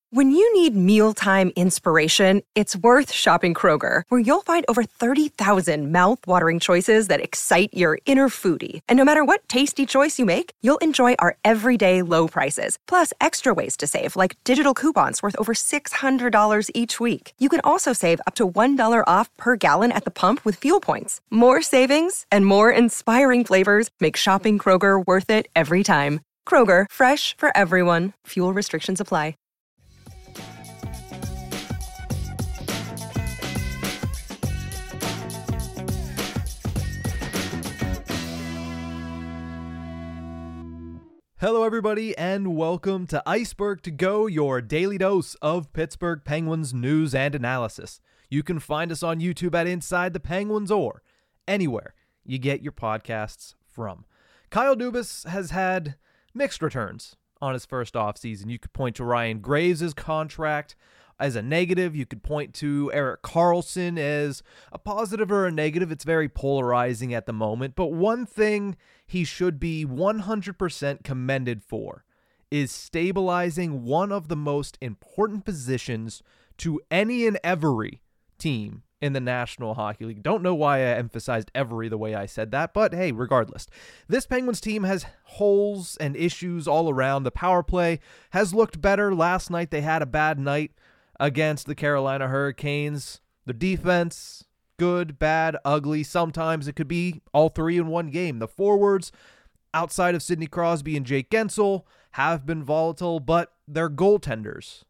When you need mealtime inspiration, it's worth shopping Kroger, where you'll find over 30,000 mouth-watering choices that excite your inner foodie. And no matter what tasty choice you make, you'll enjoy our everyday low prices, plus extra ways to save, like digital coupons worth over $600 each week. You can also save up to $1 off per gallon at the pump with fuel points. More savings and more inspiring flavors make shopping Kroger worth it every time. Kroger, fresh for everyone. Fuel restrictions apply. Hello, everybody, and welcome to Iceberg to Go, your daily dose of Pittsburgh Penguins news and analysis. You can find us on YouTube at Inside the Penguins or anywhere you get your podcasts from. Kyle Dubas has had mixed returns on his first offseason. You could point to Ryan Graves' contract as a negative. You could point to Erik Karlsson as a positive or a negative. It's very polarizing at the moment. But one thing he should be 100% commended for is stabilizing one of the most important positions to any and every team in the National Hockey League. Don't know why I emphasized every the way I said that, but hey, regardless. This Penguins team has holes and issues all around. The power play has looked better. Last night they had a bad night against the Carolina Hurricanes. The defense, good, bad, ugly. Sometimes it could be all three in one game. The forwards, outside of Sidney Crosby and Jake Gensel, have been volatile, but their goaltenders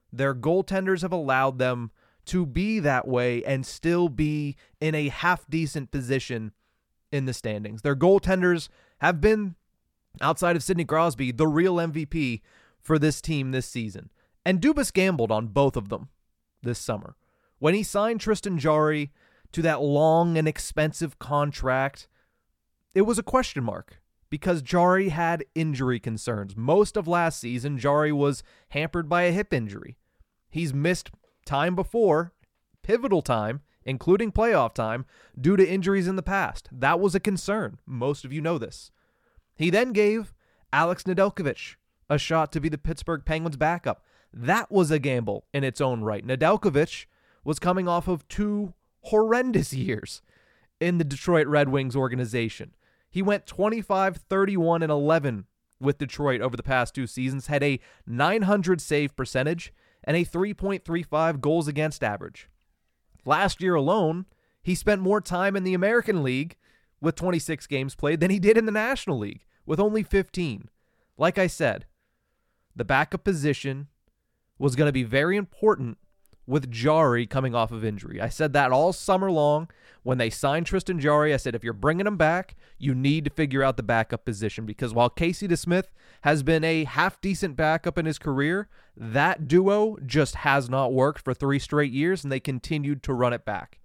have allowed them to be that way and still be in a half-decent position in the standings. Their goaltenders have been, outside of Sidney Crosby, the real MVP for this team this season. And Dubas gambled on both of them this summer. When he signed Tristan Jarry to that long and expensive contract, it was a question mark because Jarry had injury concerns. Most of last season, Jarry was hampered by a hip injury. He's missed time before, pivotal time, including playoff time, due to injuries in the past. That was a concern. Most of you know this. He then gave Alex Nedeljkovic a shot to be the Pittsburgh Penguins backup. That was a gamble in its own right. Nedeljkovic was coming off of 2 horrendous years in the Detroit Red Wings organization. He went 25, 31, and 11 with Detroit over the past 2 seasons, had a .900 save percentage, and a 3.35 goals against average. Last year alone, he spent more time in the American League with 26 games played than he did in the National League with only 15. Like I said, the backup position was going to be very important with Jarry coming off of injury. I said that all summer long. When they signed Tristan Jarry, I said, if you're bringing him back, you need to figure out the backup position, because while Casey DeSmith has been a half-decent backup in his career, that duo just has not worked for 3 straight years, and they continued to run it back.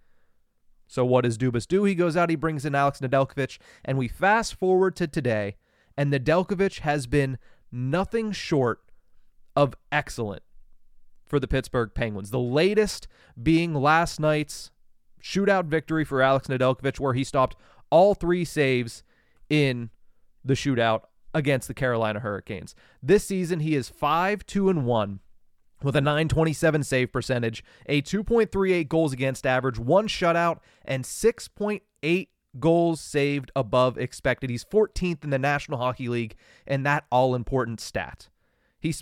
So what does Dubas do? He goes out, he brings in Alex Nedeljkovic, and we fast forward to today, and Nedeljkovic has been nothing short of excellent for the Pittsburgh Penguins. The latest being last night's shootout victory for Alex Nedeljkovic, where he stopped all 3 saves in the shootout against the Carolina Hurricanes. This season, he is 5-2-1 with a .927 save percentage, a 2.38 goals against average, 1 shutout, and 6.8 goals saved above expected. He's 14th in the National Hockey League in that all-important stat. He's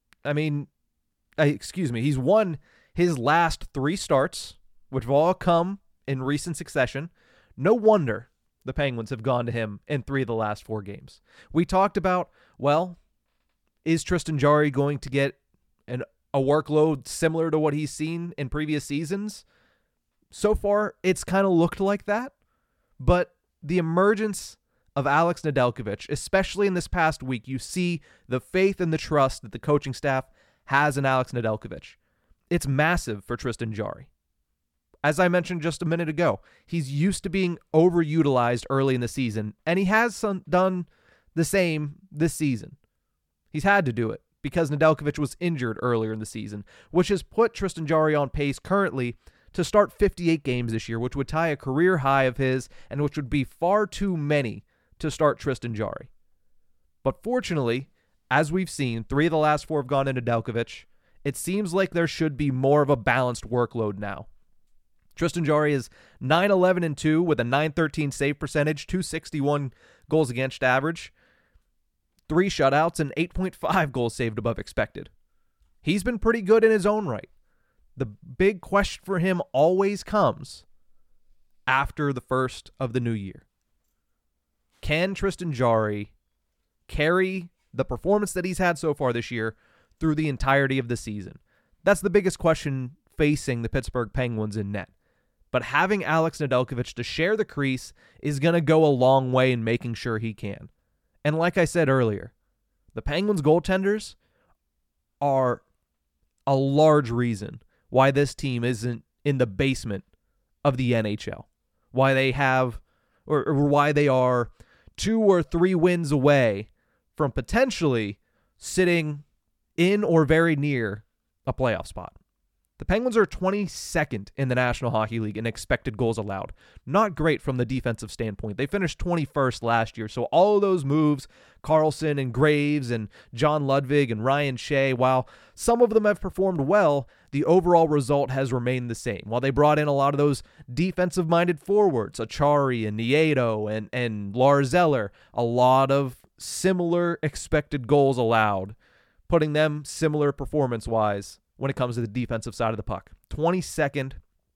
won his last 3 starts, which have all come in recent succession. No wonder the Penguins have gone to him in 3 of the last 4 games. We talked about, well, is Tristan Jarry going to get a workload similar to what he's seen in previous seasons? So far, it's kind of looked like that. But the emergence of Alex Nedeljkovic, especially in this past week, you see the faith and the trust that the coaching staff has in Alex Nedeljkovic. It's massive for Tristan Jarry. As I mentioned just a minute ago, he's used to being overutilized early in the season, and he has done the same this season. He's had to do it because Nedeljkovic was injured earlier in the season, which has put Tristan Jarry on pace currently to start 58 games this year, which would tie a career high of his and which would be far too many to start Tristan Jarry. But fortunately, as we've seen, 3 of the last 4 have gone into Nedeljkovic, it seems like there should be more of a balanced workload now. Tristan Jarry is 9-11-2 with a .913 save percentage, .261 goals against average, 3 shutouts, and 8.5 goals saved above expected. He's been pretty good in his own right. The big question for him always comes after the first of the new year. Can Tristan Jarry carry the performance that he's had so far this year through the entirety of the season? That's the biggest question facing the Pittsburgh Penguins in net. But having Alex Nedeljkovic to share the crease is going to go a long way in making sure he can. And like I said earlier, the Penguins goaltenders are a large reason why this team isn't in the basement of the NHL. Why they have, or why they are 2 or 3 wins away from potentially sitting in or very near a playoff spot. The Penguins are 22nd in the National Hockey League in expected goals allowed. Not great from the defensive standpoint. They finished 21st last year, so all of those moves, Carlson and Graves and John Ludwig and Ryan Shea, while some of them have performed well, the overall result has remained the same. While they brought in a lot of those defensive-minded forwards, Achari and Nieto and Lars Eller, a lot of similar expected goals allowed, putting them similar performance-wise when it comes to the defensive side of the puck. 22nd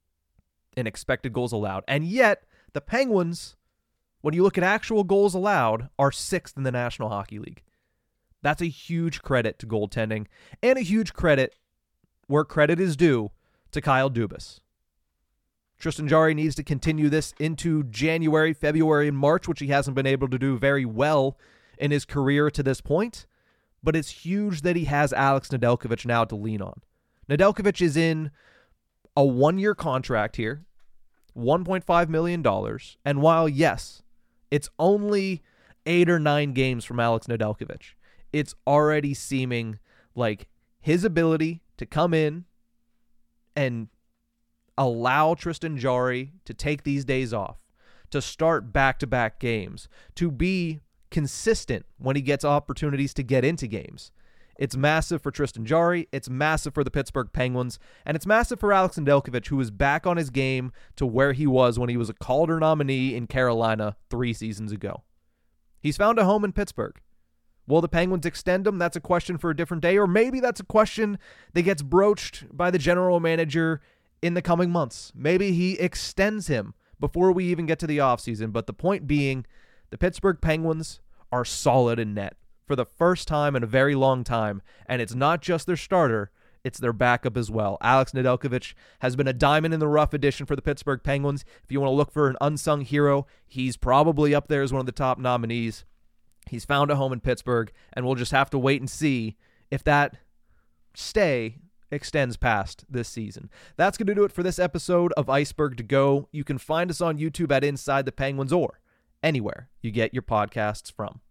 in expected goals allowed. And yet, the Penguins, when you look at actual goals allowed, are 6th in the National Hockey League. That's a huge credit to goaltending, and a huge credit, where credit is due, to Kyle Dubas. Tristan Jarry needs to continue this into January, February, and March, which he hasn't been able to do very well in his career to this point. But it's huge that he has Alex Nedeljkovic now to lean on. Nedeljkovic is in a 1-year contract here, $1.5 million. And while, yes, it's only 8 or 9 games from Alex Nedeljkovic, it's already seeming like his ability to come in and allow Tristan Jarry to take these days off, to start back-to-back games, to be consistent when he gets opportunities to get into games. It's massive for Tristan Jarry, it's massive for the Pittsburgh Penguins, and it's massive for Alex Nedeljkovic, who is back on his game to where he was when he was a Calder nominee in Carolina 3 seasons ago. He's found a home in Pittsburgh. Will the Penguins extend him? That's a question for a different day, or maybe that's a question that gets broached by the general manager in the coming months. Maybe he extends him before we even get to the offseason, but the point being, the Pittsburgh Penguins are solid in net for the first time in a very long time, and it's not just their starter, it's their backup as well. Alex Nedeljkovic has been a diamond in the rough addition for the Pittsburgh Penguins. If you want to look for an unsung hero, he's probably up there as one of the top nominees. He's found a home in Pittsburgh, and we'll just have to wait and see if that stay extends past this season. That's going to do it for this episode of Iceberg to Go. You can find us on YouTube at Inside the Penguins or anywhere you get your podcasts from.